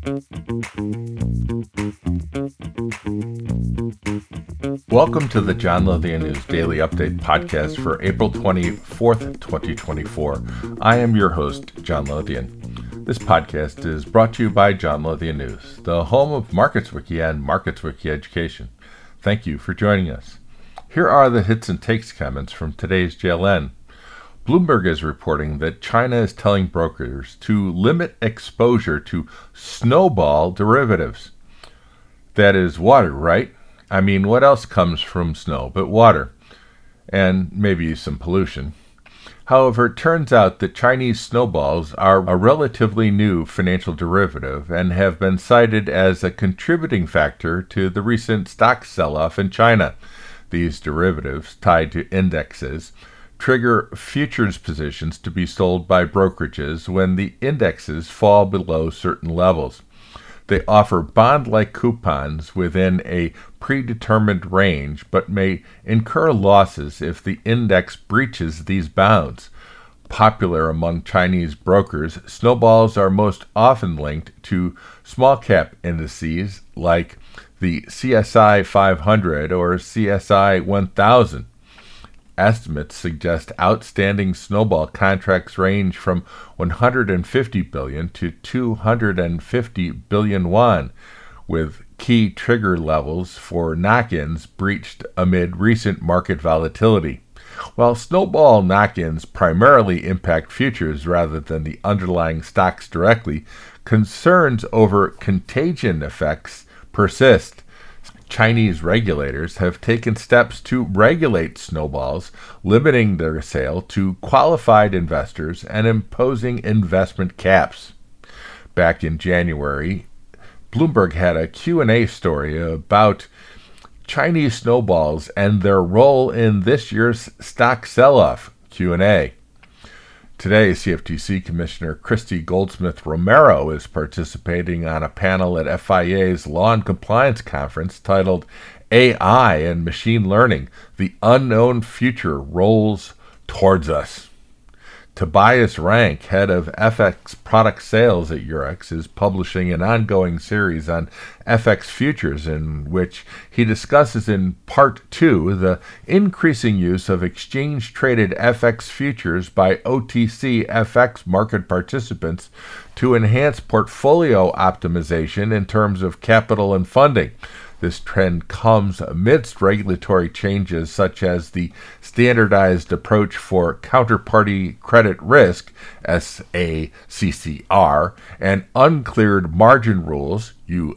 Welcome to the John Lothian News Daily Update podcast for April 24th, 2024. I am your host, John Lothian. This podcast is brought to you by John Lothian News, the home of MarketsWiki and MarketsWiki Education. Thank you for joining us. Here are the hits and takes comments from today's JLN. Bloomberg is reporting that China is telling brokers to limit exposure to snowball derivatives. That is water, right? I mean, what else comes from snow but water? And maybe some pollution. However, it turns out that Chinese snowballs are a relatively new financial derivative and have been cited as a contributing factor to the recent stock sell-off in China. These derivatives, tied to indexes, trigger futures positions to be sold by brokerages when the indexes fall below certain levels. They offer bond-like coupons within a predetermined range, but may incur losses if the index breaches these bounds. Popular among Chinese brokers, snowballs are most often linked to small-cap indices like the CSI 500 or CSI 1000. Estimates suggest outstanding snowball contracts range from 150 billion to 250 billion yuan, with key trigger levels for knock-ins breached amid recent market volatility. While snowball knock-ins primarily impact futures rather than the underlying stocks directly, concerns over contagion effects persist. Chinese regulators have taken steps to regulate snowballs, limiting their sale to qualified investors and imposing investment caps. Back in January, Bloomberg had a Q&A story about Chinese snowballs and their role in this year's stock sell-off. Q&A. Today, CFTC Commissioner Christy Goldsmith Romero is participating on a panel at FIA's Law and Compliance Conference titled AI and Machine Learning, The Unknown Future Rolls Towards Us. Tobias Rank, head of FX product sales at Eurex, is publishing an ongoing series on FX futures in which he discusses in Part 2 the increasing use of exchange-traded FX futures by OTC FX market participants to enhance portfolio optimization in terms of capital and funding. This trend comes amidst regulatory changes such as the Standardized Approach for Counterparty Credit Risk, SACCR, and Uncleared Margin Rules,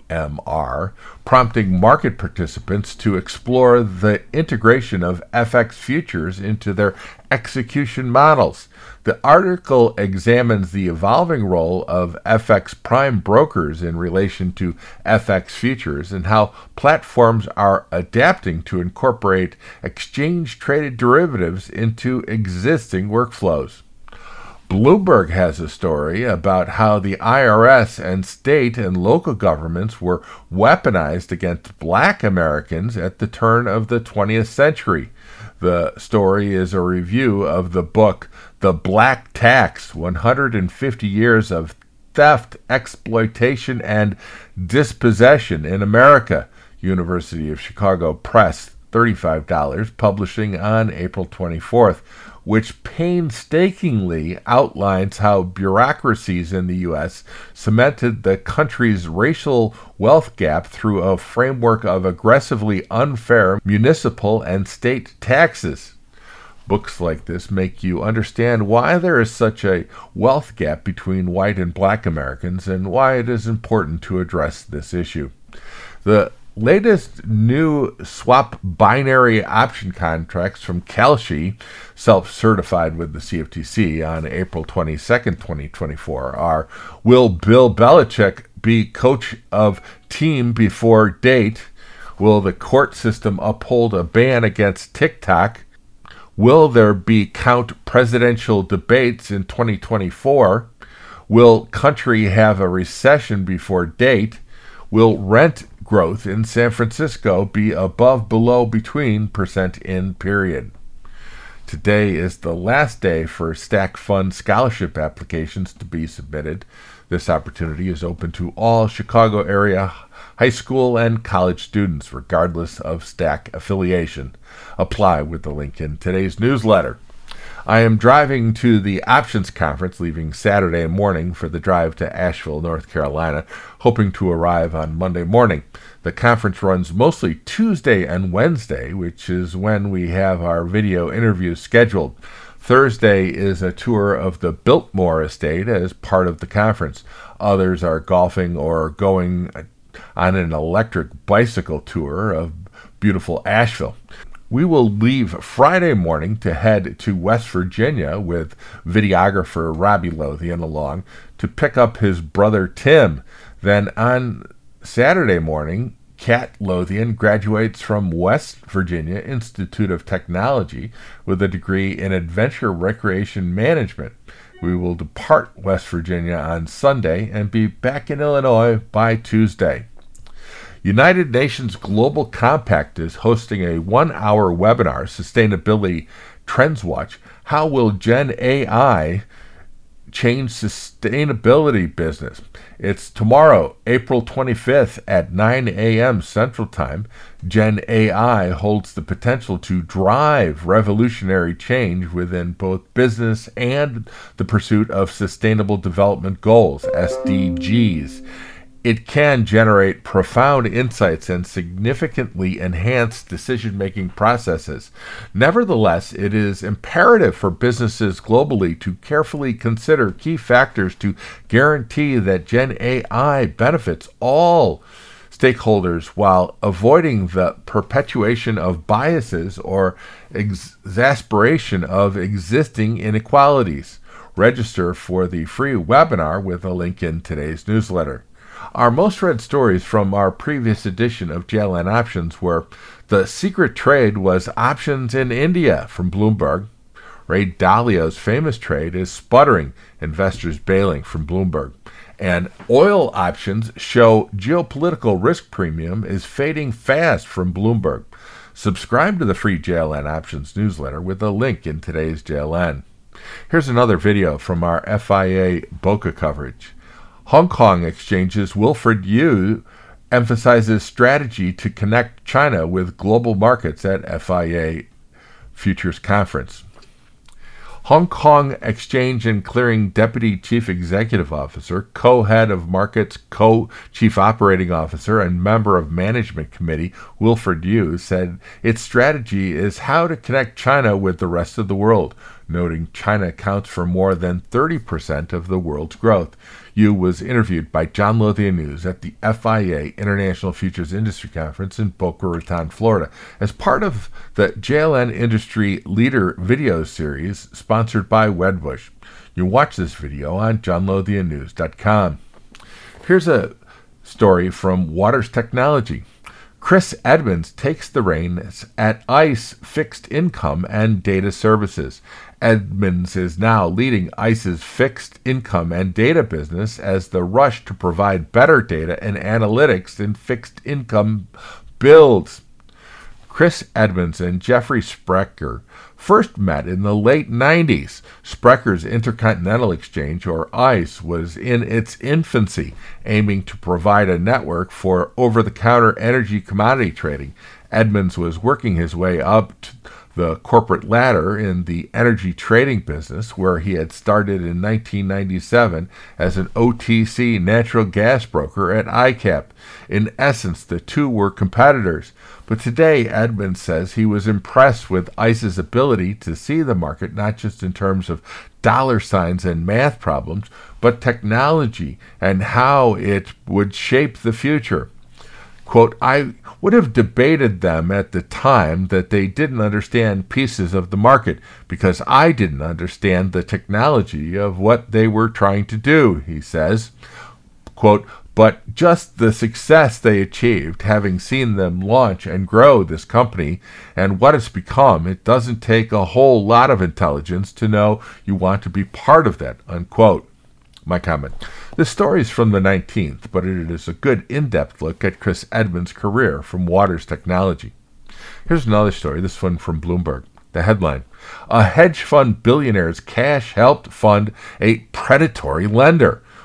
UMR, prompting market participants to explore the integration of FX futures into their execution models. The article examines the evolving role of FX prime brokers in relation to FX futures and how platforms are adapting to incorporate exchange-traded derivatives into existing workflows. Bloomberg has a story about how the IRS and state and local governments were weaponized against black Americans at the turn of the 20th century. The story is a review of the book The Black Tax, 150 Years of Theft, Exploitation, and Dispossession in America, University of Chicago Press, $35, publishing on April 24th, which painstakingly outlines how bureaucracies in the U.S. cemented the country's racial wealth gap through a framework of aggressively unfair municipal and state taxes. Books like this make you understand why there is such a wealth gap between white and black Americans and why it is important to address this issue. The latest new swap binary option contracts from Kalshi, self-certified with the CFTC on April 22nd, 2024, are: will Bill Belichick be coach of team before date? Will the court system uphold a ban against TikTok? Will there be count presidential debates in 2024? Will country have a recession before date? Will rent growth in San Francisco be above, below, between % in period? Today is the last day for Stack Fund scholarship applications to be submitted. This opportunity is open to all Chicago area high school and college students, regardless of STAC affiliation. Apply with the link in today's newsletter. I am driving to the Options Conference, leaving Saturday morning for the drive to Asheville, North Carolina, hoping to arrive on Monday morning. The conference runs mostly Tuesday and Wednesday, which is when we have our video interviews scheduled. Thursday is a tour of the Biltmore Estate as part of the conference. Others are golfing or going on an electric bicycle tour of beautiful Asheville. We will leave Friday morning to head to West Virginia with videographer Robbie Lothian along to pick up his brother Tim. Then on Saturday morning, Kat Lothian graduates from West Virginia Institute of Technology with a degree in Adventure Recreation Management. We will depart West Virginia on Sunday and be back in Illinois by Tuesday. United Nations Global Compact is hosting a 1-hour webinar, Sustainability Trends Watch. How will Gen AI change sustainability business? It's tomorrow, April 25th at 9 a.m. Central Time. Gen AI holds the potential to drive revolutionary change within both business and the pursuit of Sustainable Development Goals, SDGs. It can generate profound insights and significantly enhance decision-making processes. Nevertheless, it is imperative for businesses globally to carefully consider key factors to guarantee that Gen AI benefits all stakeholders while avoiding the perpetuation of biases or exacerbation of existing inequalities. Register for the free webinar with a link in today's newsletter. Our most read stories from our previous edition of JLN Options were The Secret Trade was Options in India from Bloomberg. Ray Dalio's famous trade is sputtering, investors bailing from Bloomberg. And oil options show geopolitical risk premium is fading fast from Bloomberg. Subscribe to the free JLN Options newsletter with a link in today's JLN. Here's another video from our FIA BOCA coverage. Hong Kong Exchange's Wilfred Yu emphasizes strategy to connect China with global markets at FIA Futures Conference. Hong Kong Exchange and Clearing Deputy Chief Executive Officer, co-head of markets, co-chief operating officer, and member of management committee, Wilfred Yu, said its strategy is how to connect China with the rest of the world, noting China accounts for more than 30% of the world's growth. Yu was interviewed by John Lothian News at the FIA International Futures Industry Conference in Boca Raton, Florida, as part of the JLN Industry Leader video series sponsored by Wedbush. You can watch this video on johnlothiannews.com. Here's a story from Waters Technology. Chris Edmonds takes the reins at ICE Fixed Income and Data Services. Edmonds is now leading ICE's fixed income and data business as the rush to provide better data and analytics in fixed income builds. Chris Edmonds and Jeffrey Sprecher first met in the late 90s. Sprecher's Intercontinental Exchange, or ICE, was in its infancy, aiming to provide a network for over-the-counter energy commodity trading. Edmonds was working his way up to the corporate ladder in the energy trading business, where he had started in 1997 as an OTC natural gas broker at ICAP. In essence, the two were competitors. But today, Edmonds says he was impressed with ICE's ability to see the market not just in terms of dollar signs and math problems, but technology and how it would shape the future. Quote, I would have debated them at the time that they didn't understand pieces of the market because I didn't understand the technology of what they were trying to do, he says. Quote, but just the success they achieved, having seen them launch and grow this company and what it's become, it doesn't take a whole lot of intelligence to know you want to be part of that, unquote. My comment. This story is from the 19th, but it is a good in-depth look at Chris Edmonds' career from Waters Technology. Here's another story, this one from Bloomberg. The headline, a hedge fund billionaire's cash helped fund a predatory lender.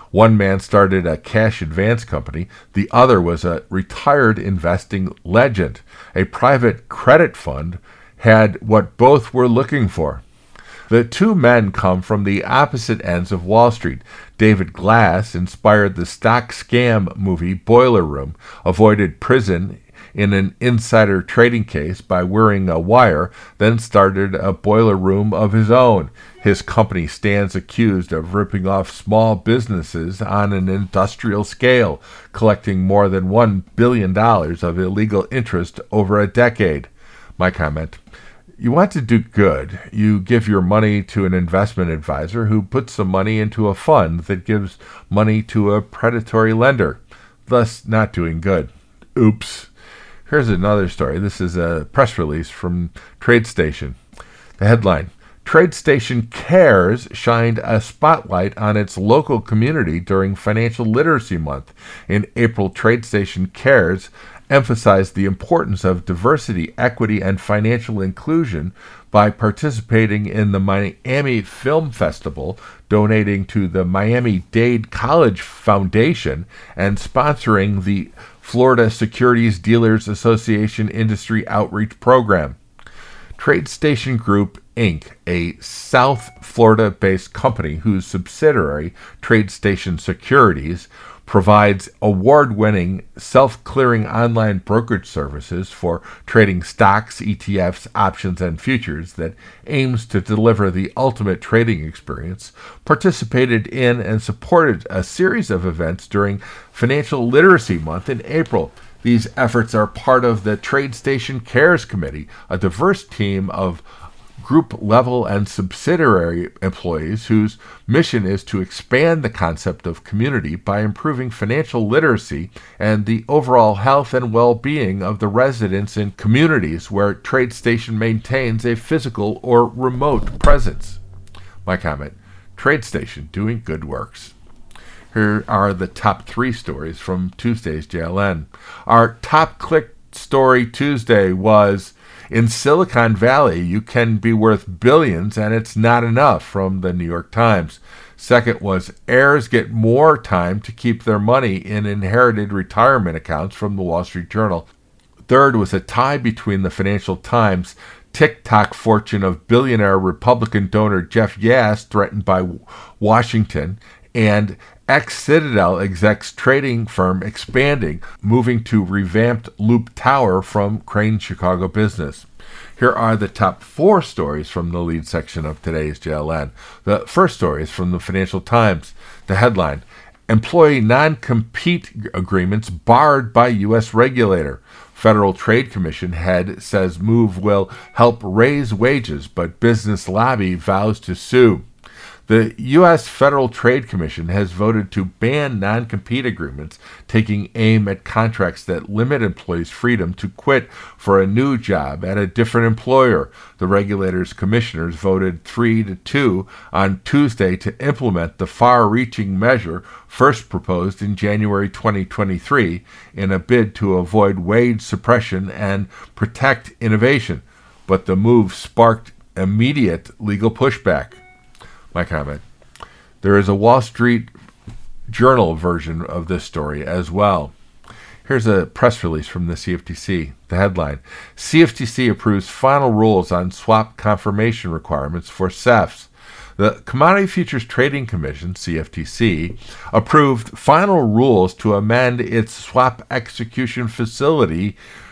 One man started a cash advance company. The other was a retired investing legend. A private credit fund had what both were looking for. The two men come from the opposite ends of Wall Street. David Glass inspired the stock scam movie Boiler Room, avoided prison in an insider trading case by wearing a wire, then started a boiler room of his own. His company stands accused of ripping off small businesses on an industrial scale, collecting more than $1 billion of illegal interest over a decade. My comment: you want to do good. You give your money to an investment advisor who puts the money into a fund that gives money to a predatory lender, thus not doing good. Oops. Here's another story. This is a press release from TradeStation. The headline: TradeStation Cares shined a spotlight on its local community during Financial Literacy Month. In April, TradeStation Cares emphasized the importance of diversity, equity, and financial inclusion by participating in the Miami Film Festival, donating to the Miami-Dade College Foundation, and sponsoring the Florida Securities Dealers Association Industry Outreach Program. TradeStation Group, Inc., a South Florida-based company whose subsidiary, TradeStation Securities, provides award-winning self-clearing online brokerage services for trading stocks, ETFs, options, and futures that aims to deliver the ultimate trading experience, participated in and supported a series of events during Financial Literacy Month in April. These efforts are part of the TradeStation Cares Committee, a diverse team of group-level and subsidiary employees whose mission is to expand the concept of community by improving financial literacy and the overall health and well-being of the residents in communities where TradeStation maintains a physical or remote presence. My comment: TradeStation doing good works. Here are the top 3 stories from Tuesday's JLN. Our top click story Tuesday was: in Silicon Valley, you can be worth billions and it's not enough, from the New York Times. Second was: heirs get more time to keep their money in inherited retirement accounts, from the Wall Street Journal. Third was a tie between the Financial Times: TikTok fortune of billionaire Republican donor Jeff Yass threatened by Washington, and ex-Citadel execs trading firm expanding, moving to revamped Loop Tower from Crane Chicago Business. Here are the top 4 stories from the lead section of today's JLN. The first story is from the Financial Times. The headline: employee non-compete agreements barred by U.S. regulator. Federal Trade Commission head says move will help raise wages, but business lobby vows to sue. The U.S. Federal Trade Commission has voted to ban non-compete agreements, taking aim at contracts that limit employees' freedom to quit for a new job at a different employer. The regulator's commissioners voted 3-2 on Tuesday to implement the far-reaching measure first proposed in January 2023 in a bid to avoid wage suppression and protect innovation. But the move sparked immediate legal pushback. My comment: there is a Wall Street Journal version of this story as well. Here's a press release from the CFTC. The headline: CFTC approves final rules on swap confirmation requirements for CEFs. The Commodity Futures Trading Commission, CFTC, approved final rules to amend its swap execution facility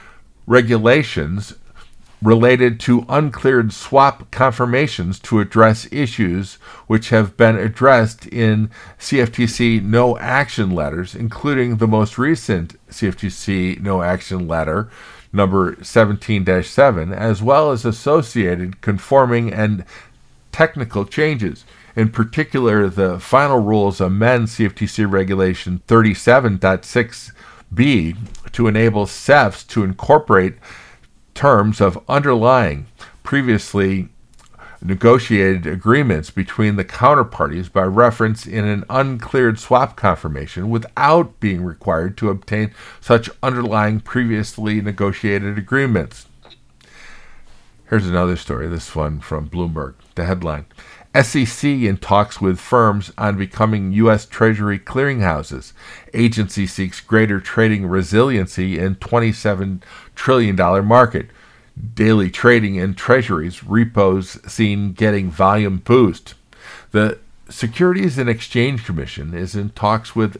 regulations related to uncleared swap confirmations to address issues which have been addressed in CFTC no-action letters, including the most recent CFTC no-action letter, number 17-7, as well as associated conforming and technical changes. In particular, the final rules amend CFTC Regulation 37.6b to enable CEFs to incorporate terms of underlying previously negotiated agreements between the counterparties by reference in an uncleared swap confirmation without being required to obtain such underlying previously negotiated agreements. Here's another story, this one from Bloomberg. The headline: SEC in talks with firms on becoming U.S. Treasury clearinghouses. Agency seeks greater trading resiliency in $27 trillion market. Daily trading in treasuries, repos seen getting volume boost. The Securities and Exchange Commission is in talks with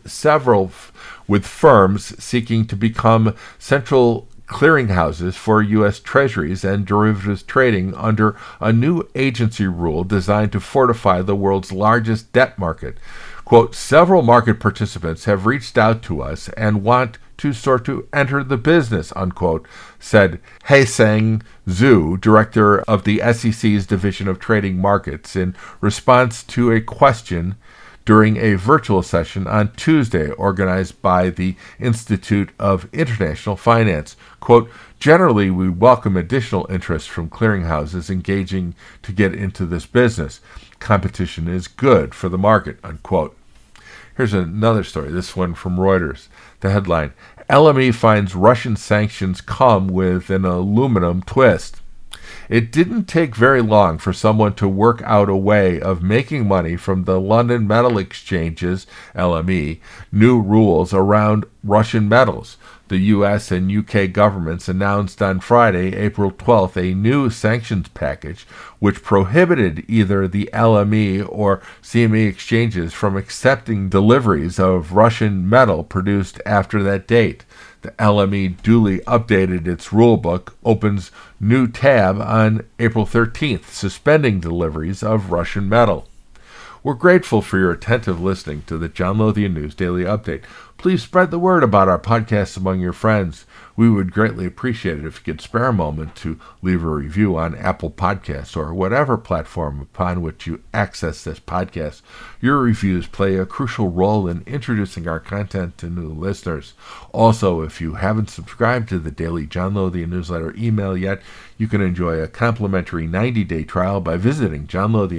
firms seeking to become central clearinghouses for U.S. Treasuries and derivatives trading under a new agency rule designed to fortify the world's largest debt market. Quote, several market participants have reached out to us and want to enter the business, unquote, said Haesang Zhu, director of the SEC's Division of Trading Markets, in response to a question during a virtual session on Tuesday organized by the Institute of International Finance. Quote, generally, we welcome additional interest from clearinghouses engaging to get into this business. Competition is good for the market, unquote. Here's another story, this one from Reuters. The headline, LME finds Russian sanctions come with an aluminum twist. It didn't take very long for someone to work out a way of making money from the London Metal Exchange's, LME, new rules around Russian metals. The U.S. and U.K. governments announced on Friday, April 12th, a new sanctions package which prohibited either the LME or CME exchanges from accepting deliveries of Russian metal produced after that date. The LME duly updated its rulebook, opens new tab on April 13th, suspending deliveries of Russian metal. We're grateful for your attentive listening to the John Lothian News Daily Update. Please spread the word about our podcast among your friends. We would greatly appreciate it if you could spare a moment to leave a review on Apple Podcasts or whatever platform upon which you access this podcast. Your reviews play a crucial role in introducing our content to new listeners. Also, if you haven't subscribed to the daily John Lothian newsletter email yet, you can enjoy a complimentary 90-day trial by visiting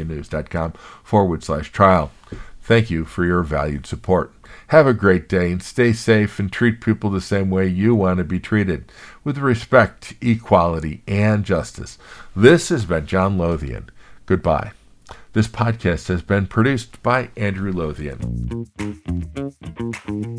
johnlothiannews.com/trial. Thank you for your valued support. Have a great day and stay safe and treat people the same way you want to be treated, with respect, equality, and justice. This has been John Lothian. Goodbye. This podcast has been produced by Andrew Lothian.